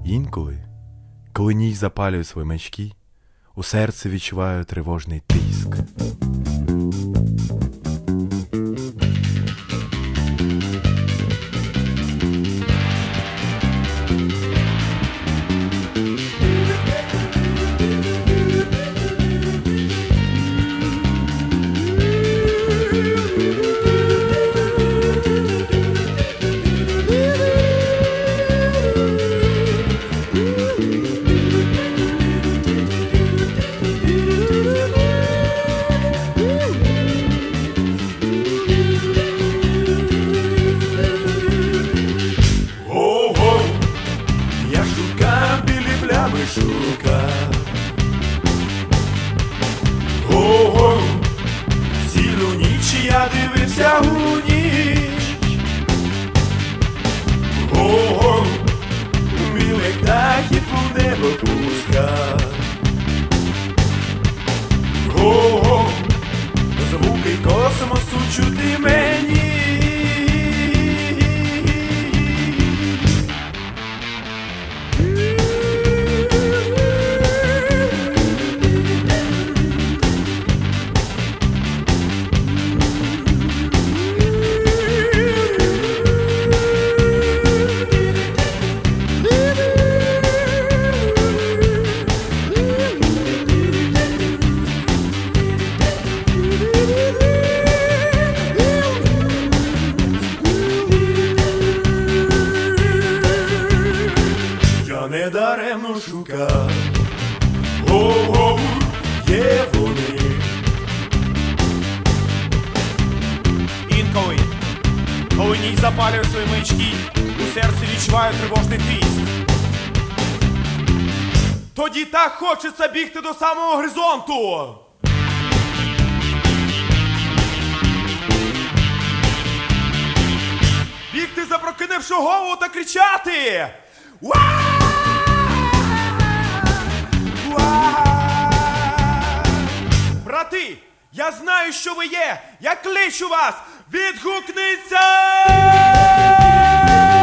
Інколи, коли ніч запалює свої маячки, у серці відчуваю тривожний тиск. Шукав. Ого, цілу ніч я дивився у ніч. Ого, білих птахів у небо пускав. Ого, звуки космосу чути мені. Недаремно шукав. Ого, є вони. Інколи, коли ніч запалює свої маячки, у серці відчуваю тривожний тиск. Тоді так хочеться бігти до самого горизонту. Бігти, запрокинувши голову, та кричати: брати, я знаю, що ви є! Я кличу вас! Відгукніться!